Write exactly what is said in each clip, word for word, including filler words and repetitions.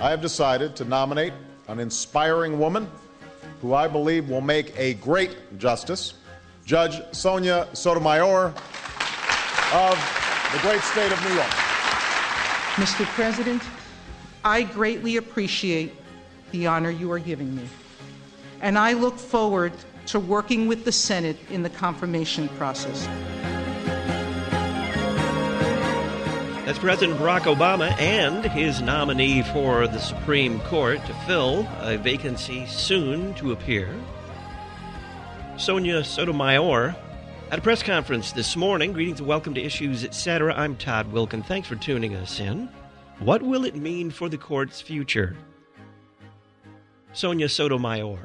I have decided to nominate an inspiring woman who I believe will make a great justice, Judge Sonia Sotomayor of the great state of New York. Mister President, I greatly appreciate the honor you are giving me, and I look forward to working with the Senate in the confirmation process. That's President Barack Obama and his nominee for the Supreme Court to fill a vacancy soon to appear. Sonia Sotomayor at a press conference this morning. Greetings and welcome to Issues, et cetera. I'm Todd Wilken. Thanks for tuning us in. What will it mean for the court's future? Sonia Sotomayor.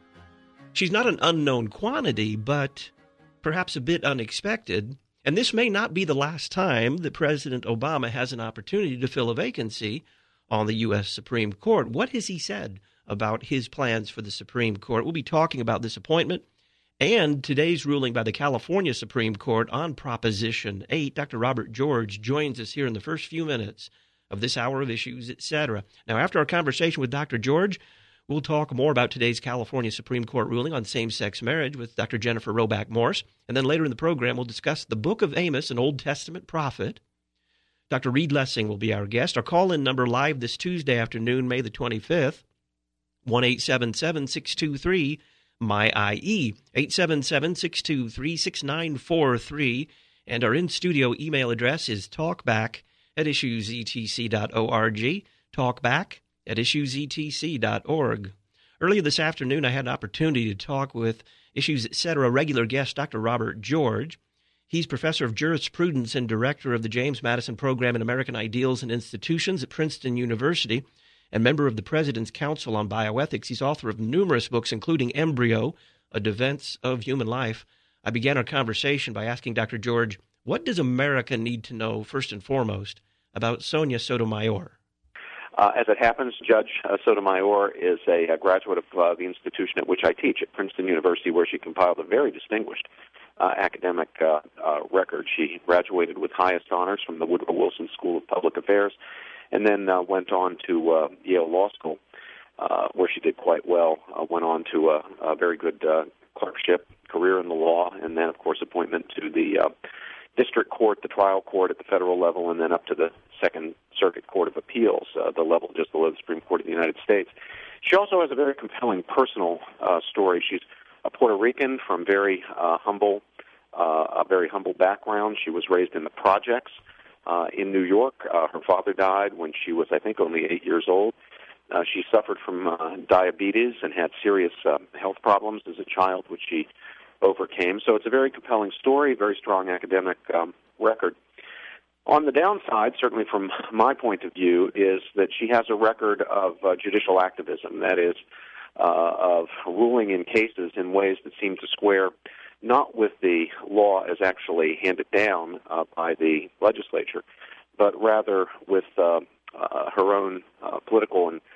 She's not an unknown quantity, but perhaps a bit unexpected. And this may not be the last time that President Obama has an opportunity to fill a vacancy on the U S Supreme Court. What has he said about his plans for the Supreme Court? We'll be talking about this appointment and today's ruling by the California Supreme Court on Proposition eight. Doctor Robert George joins us here in the first few minutes of this hour of Issues, et cetera. Now, after our conversation with Doctor George, we'll talk more about today's California Supreme Court ruling on same-sex marriage with Doctor Jennifer Roback Morse. And then later in the program, we'll discuss the book of Amos, an Old Testament prophet. Doctor Reed Lessing will be our guest. Our call-in number live this Tuesday afternoon, May the twenty-fifth, one eight seven seven, six two three, M Y I E, eight seven seven, six two three, six nine four three. And our in-studio email address is talkback at issues e t c dot org, talkback at issues e t c dot org. Earlier this afternoon, I had an opportunity to talk with Issues, et cetera. regular guest Doctor Robert George. He's professor of jurisprudence and director of the James Madison Program in American Ideals and Institutions at Princeton University and member of the President's Council on Bioethics. He's author of numerous books, including Embryo, A Defense of Human Life. I began our conversation by asking Doctor George, what does America need to know, first and foremost, about Sonia Sotomayor? Uh, as it happens, Judge uh, Sotomayor is a, a graduate of uh, the institution at which I teach at Princeton University, where she compiled a very distinguished uh, academic uh, uh, record. She graduated with highest honors from the Woodrow Wilson School of Public Affairs and then uh, went on to uh, Yale Law School, uh, where she did quite well, uh, went on to a, a very good uh, clerkship career in the law, and then, of course, appointment to the uh, district court, the trial court at the federal level, and then up to the Second Circuit Court of Appeals, uh, the level just below the Supreme Court of the United States. She also has a very compelling personal uh, story. She's a Puerto Rican from very uh, humble, uh, a very humble background. She was raised in the projects uh, in New York. Uh, her father died when she was, I think, only eight years old. Uh, she suffered from uh, diabetes and had serious uh, health problems as a child, which she overcame. So it's a very compelling story, very strong academic um, record. On the downside, certainly from my point of view, is that she has a record of uh, judicial activism, that is, uh, of ruling in cases in ways that seem to square not with the law as actually handed down uh, by the legislature, but rather with uh, uh, her own uh, political and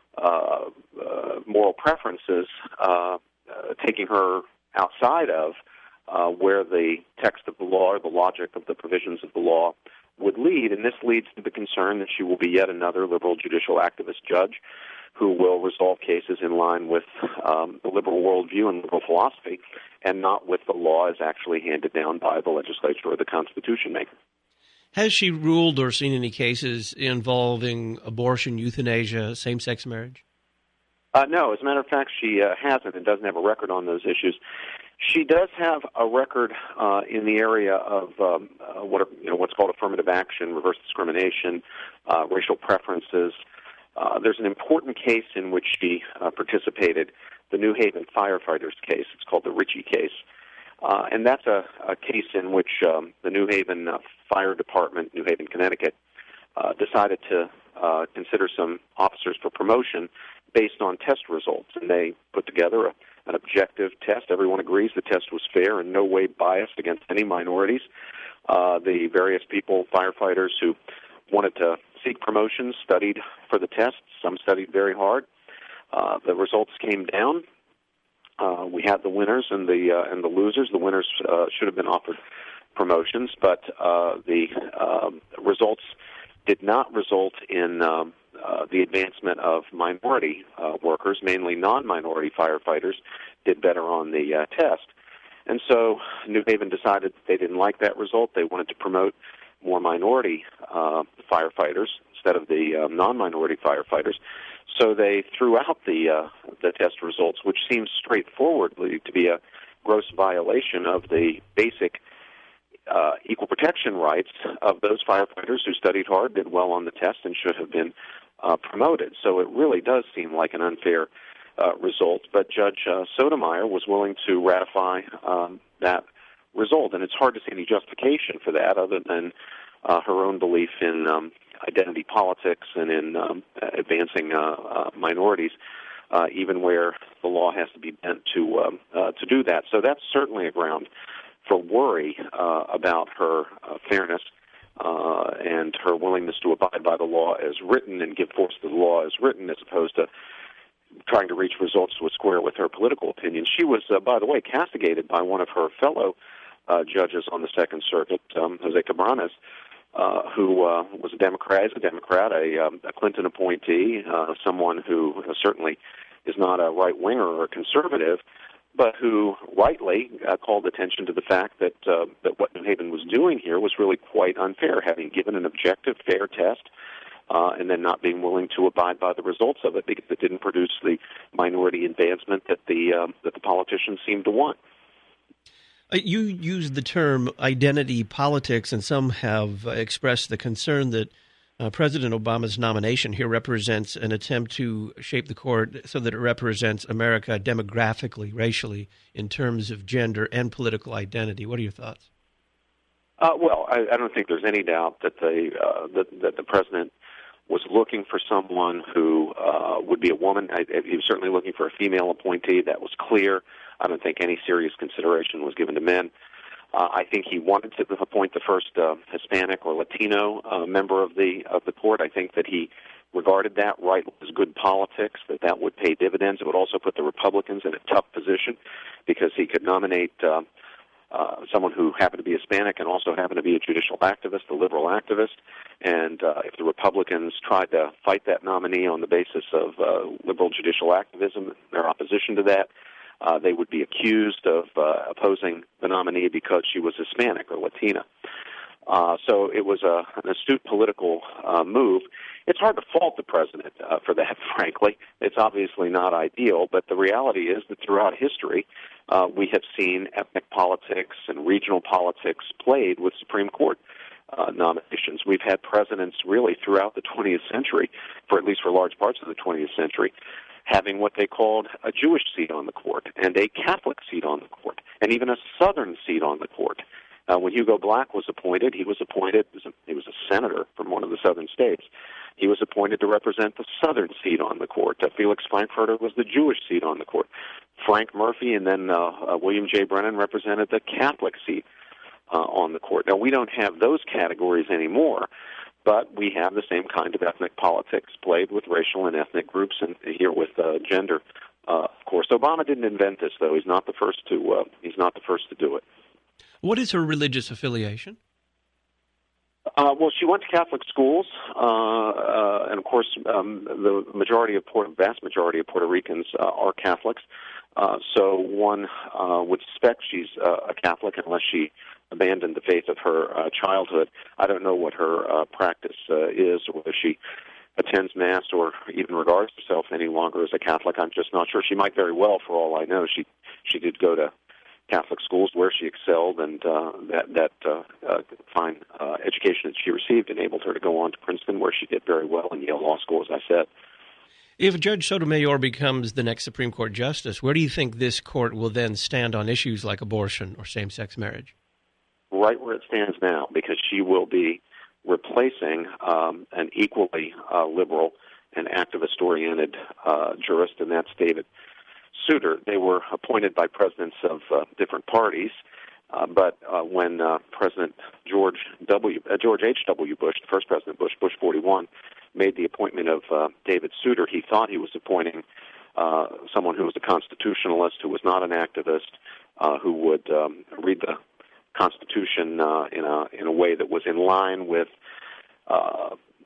uh, uh, moral preferences, uh, uh, taking her outside of uh, where the text of the law or the logic of the provisions of the law would lead. And this leads to the concern that she will be yet another liberal judicial activist judge who will resolve cases in line with um, the liberal worldview and liberal philosophy and not with the law as actually handed down by the legislature or the Constitution maker. Has she ruled or seen any cases involving abortion, euthanasia, same-sex marriage? Uh, no, as a matter of fact, she uh, hasn't and doesn't have a record on those issues. She does have a record uh, in the area of um, uh, what are, you know, what's called affirmative action, reverse discrimination, uh, racial preferences. Uh, there's an important case in which she uh, participated, the New Haven firefighters case. It's called the Ritchie case. Uh, and that's a, a case in which um, the New Haven uh, Fire Department, New Haven, Connecticut, uh, decided to uh, consider some officers for promotion based on test results. And they put together a, an objective test. Everyone agrees the test was fair and no way biased against any minorities. Uh, the various people, firefighters who wanted to seek promotion, studied for the test. Some studied very hard. Uh, the results came down. Uh, we had the winners and the uh, and the losers. The winners uh, should have been offered promotions, but uh, the um, results did not result in um, uh, the advancement of minority uh, workers, mainly non-minority firefighters, did better on the uh, test. And so New Haven decided that they didn't like that result. They wanted to promote more minority uh, firefighters instead of the uh, non-minority firefighters. So they threw out the uh, the test results, which seems straightforwardly to be a gross violation of the basic uh, equal protection rights of those firefighters who studied hard, did well on the test, and should have been uh, promoted. So it really does seem like an unfair uh, result. But Judge uh, Sotomayor was willing to ratify um, that result, and it's hard to see any justification for that other than uh, her own belief in um, identity politics and in um, advancing uh, uh, minorities, uh, even where the law has to be bent to um, uh, to do that. So that's certainly a ground for worry uh, about her uh, fairness uh, and her willingness to abide by the law as written and give force to the law as written, as opposed to trying to reach results to a square with her political opinion. She was, uh, by the way, castigated by one of her fellow uh, judges on the Second Circuit, um, Jose Cabranes, uh, who uh, was a Democrat, is a Democrat, a, um, a Clinton appointee, uh, someone who uh, certainly is not a right-winger or a conservative, but who rightly uh, called attention to the fact that uh, that what New Haven was doing here was really quite unfair, having given an objective, fair test, uh, and then not being willing to abide by the results of it because it didn't produce the minority advancement that the uh, that the politicians seemed to want. Uh, you used the term identity politics, and some have uh, expressed the concern that Uh, President Obama's nomination here represents an attempt to shape the court so that it represents America demographically, racially, in terms of gender and political identity. What are your thoughts? Uh, well, I, I don't think there's any doubt that the uh, that, that the president was looking for someone who uh, would be a woman. I, he was certainly looking for a female appointee. That was clear. I don't think any serious consideration was given to men. Uh, I think he wanted to appoint the first uh, Hispanic or Latino uh, member of the of the court. I think that he regarded that right as good politics, that that would pay dividends. It would also put the Republicans in a tough position because he could nominate uh, uh, someone who happened to be Hispanic and also happened to be a judicial activist, a liberal activist. And uh, if the Republicans tried to fight that nominee on the basis of uh, liberal judicial activism, their opposition to that, Uh, they would be accused of uh, opposing the nominee because she was Hispanic or Latina. Uh, so it was a, an astute political uh, move. It's hard to fault the president uh, for that, frankly. It's obviously not ideal, but the reality is that throughout history, uh, we have seen ethnic politics and regional politics played with Supreme Court uh, nominations. We've had presidents really throughout the twentieth century, for at least for large parts of the twentieth century, having what they called a Jewish seat on the court and a Catholic seat on the court and even a Southern seat on the court. Uh, when Hugo Black was appointed, he was appointed, he was a senator from one of the Southern states. He was appointed to represent the Southern seat on the court. Uh, Felix Frankfurter was the Jewish seat on the court. Frank Murphy and then uh, uh, William J. Brennan represented the Catholic seat uh, on the court. Now, we don't have those categories anymore, but we have the same kind of ethnic politics played with racial and ethnic groups, and here with uh, gender. Uh, of course, Obama didn't invent this, though. He's not the first to. Uh, he's not the first to do it. What is her religious affiliation? Uh, well, she went to Catholic schools, uh, uh, and of course, um, the majority of Puerto, vast majority of Puerto Ricans uh, are Catholics. Uh, so one uh, would suspect she's uh, a Catholic unless she abandoned the faith of her uh, childhood. I don't know what her uh, practice uh, is, or whether she attends Mass or even regards herself any longer as a Catholic. I'm just not sure. She might very well, for all I know. She she did go to Catholic schools where she excelled, and uh, that, that uh, uh, fine uh, education that she received enabled her to go on to Princeton, where she did very well, in Yale Law School, as I said. If Judge Sotomayor becomes the next Supreme Court justice, where do you think this court will then stand on issues like abortion or same-sex marriage? Right where it stands now, because she will be replacing um, an equally uh, liberal and activist-oriented uh, jurist, and that's David Souter. They were appointed by presidents of uh, different parties, uh, but uh, when uh, President George W. Uh, George H W. Bush, the first President Bush, Bush forty-one, made the appointment of uh, David Souter, he thought he was appointing uh, someone who was a constitutionalist, who was not an activist, uh, who would um, read the Constitution uh, in a in a way that was in line with uh,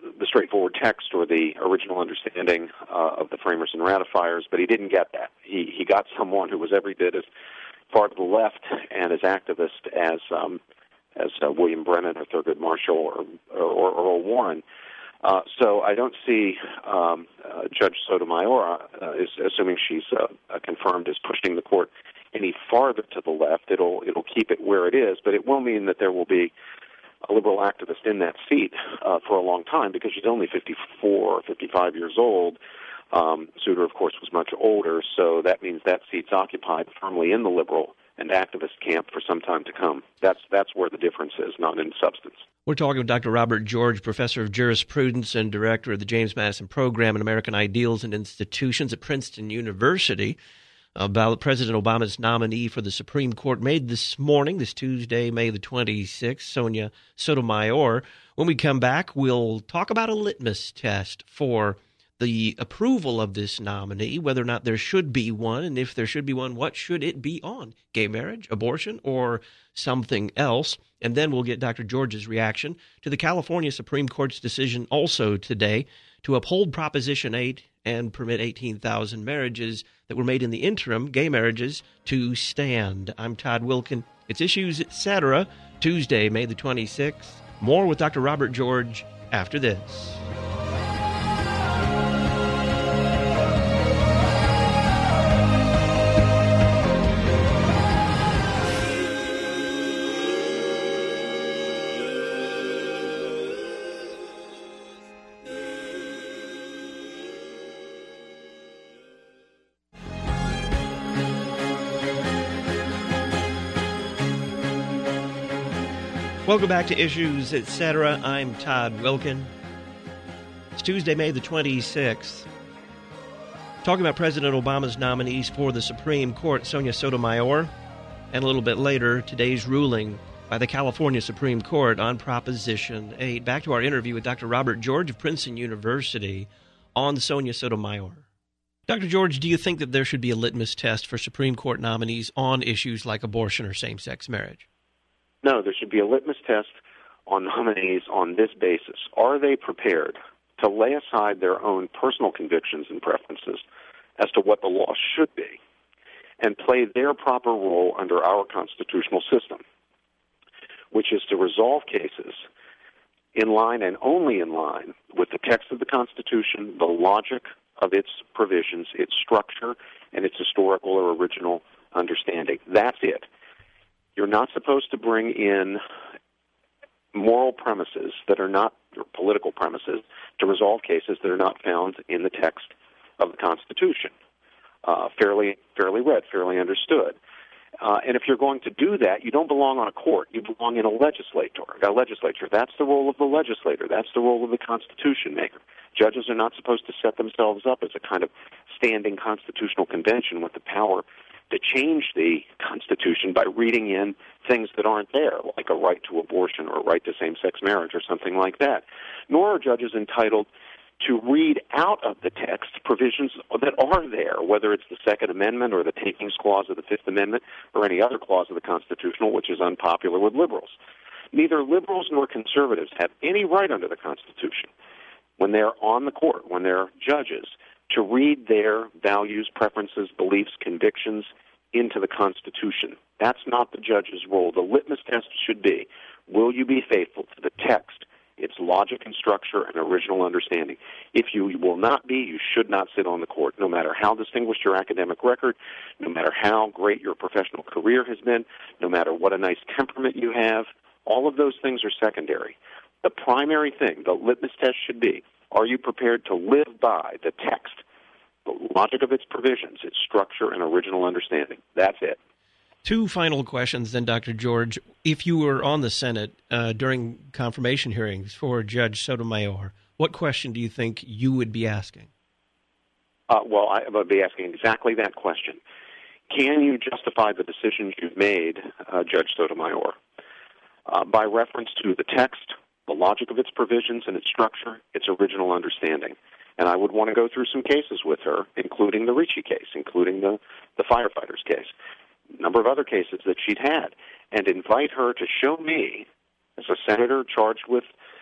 the straightforward text or the original understanding uh, of the framers and ratifiers, but he didn't get that. He he got someone who was every bit as far to the left and as activist as um, as uh, William Brennan or Thurgood Marshall or or, or Earl Warren. Uh, so I don't see um, uh, Judge Sotomayor, uh, is, assuming she's uh, uh, confirmed, as pushing the court any farther to the left. It'll it'll keep it where it is, but it will mean that there will be a liberal activist in that seat uh, for a long time, because she's only fifty-four or fifty-five years old. Um, Souter, of course, was much older, so that means that seat's occupied firmly in the liberal and activist camp for some time to come. That's that's where the difference is, not in substance. We're talking with Doctor Robert George, professor of jurisprudence and director of the James Madison Program in American Ideals and Institutions at Princeton University, about President Obama's nominee for the Supreme Court made this morning, this Tuesday, May the twenty-sixth, Sonia Sotomayor. When we come back, we'll talk about a litmus test for the approval of this nominee, whether or not there should be one, and if there should be one, what should it be on? Gay marriage, abortion, or something else? And then we'll get Doctor George's reaction to the California Supreme Court's decision also today to uphold Proposition eight and permit eighteen thousand marriages that were made in the interim, gay marriages, to stand. I'm Todd Wilkin. It's Issues, et cetera, Tuesday, May the twenty-sixth. More with Doctor Robert George after this. Welcome back to Issues, et cetera. I'm Todd Wilkin. It's Tuesday, May the twenty-sixth. Talking about President Obama's nominees for the Supreme Court, Sonia Sotomayor, and a little bit later, today's ruling by the California Supreme Court on Proposition eight. Back to our interview with Doctor Robert George of Princeton University on Sonia Sotomayor. Doctor George, do you think that there should be a litmus test for Supreme Court nominees on issues like abortion or same-sex marriage? No, there should be a litmus test on nominees on this basis. Are they prepared to lay aside their own personal convictions and preferences as to what the law should be and play their proper role under our constitutional system, which is to resolve cases in line and only in line with the text of the Constitution, the logic of its provisions, its structure, and its historical or original understanding. That's it. You're not supposed to bring in moral premises that are not, or political premises, to resolve cases that are not found in the text of the Constitution. Uh, fairly, fairly read, fairly understood. Uh, and if you're going to do that, you don't belong on a court. You belong in a legislature. A legislature. That's the role of the legislator. That's the role of the Constitution maker. Judges are not supposed to set themselves up as a kind of standing constitutional convention with the power to change the Constitution by reading in things that aren't there, like a right to abortion or a right to same-sex marriage or something like that. Nor are judges entitled to read out of the text provisions that are there, whether it's the Second Amendment or the Takings Clause of the Fifth Amendment or any other clause of the Constitution, which is unpopular with liberals. Neither liberals nor conservatives have any right under the Constitution, when they're on the court, when they're judges, to read their values, preferences, beliefs, convictions into the Constitution. That's not the judge's role. The litmus test should be, will you be faithful to the text, its logic and structure and original understanding? If you will not be, you should not sit on the court, no matter how distinguished your academic record, no matter how great your professional career has been, no matter what a nice temperament you have. All of those things are secondary. The primary thing, the litmus test should be, are you prepared to live by the text, the logic of its provisions, its structure and original understanding? That's it. Two final questions then, Doctor George. If you were on the Senate uh, during confirmation hearings for Judge Sotomayor, what question do you think you would be asking? Uh, well, I would be asking exactly that question. Can you justify the decisions you've made, uh, Judge Sotomayor, uh, by reference to the text, the logic of its provisions and its structure, its original understanding? And I would want to go through some cases with her, including the Ricci case, including the, the firefighters case, a number of other cases that she'd had, and invite her to show me, as a senator charged with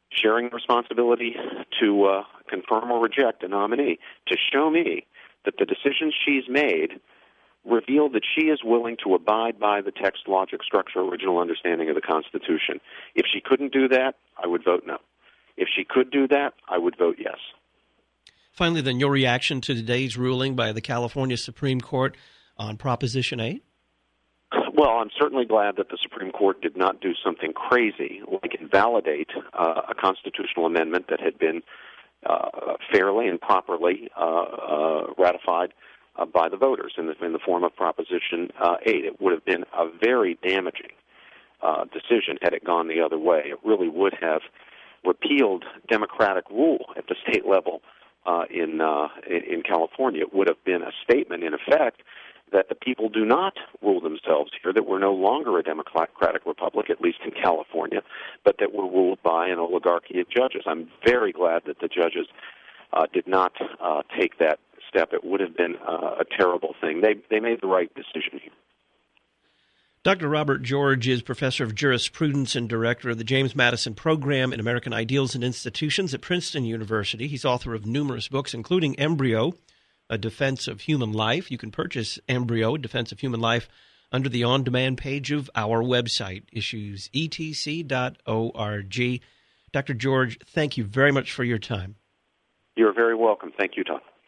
sharing the responsibility to uh, confirm or reject a nominee, to show me that the decisions she's made reveal that she is willing to abide by the text, logic, structure, original understanding of the Constitution. If she couldn't do that, I would vote no. If she could do that, I would vote yes. Finally, then, your reaction to today's ruling by the California Supreme Court on Proposition eight? Well, I'm certainly glad that the Supreme Court did not do something crazy, like invalidate uh, a constitutional amendment that had been uh, fairly and properly uh, uh, ratified uh, by the voters in the, in the form of Proposition uh, eight. It would have been a very damaging uh, decision had it gone the other way. It really would have repealed democratic rule at the state level uh, in, uh, in California. It would have been a statement, in effect, that the people do not rule themselves here, that we're no longer a democratic republic, at least in California, but that we're ruled by an oligarchy of judges. I'm very glad that the judges uh, did not uh, take that step. It would have been uh, a terrible thing. They they made the right decision here. Doctor Robert George is professor of jurisprudence and director of the James Madison Program in American Ideals and Institutions at Princeton University. He's author of numerous books, including Embryo, A Defense of Human Life. You can purchase Embryo, A Defense of Human Life, under the on-demand page of our website, issues e t c dot org. Doctor George, thank you very much for your time. You're very welcome. Thank you, Tom.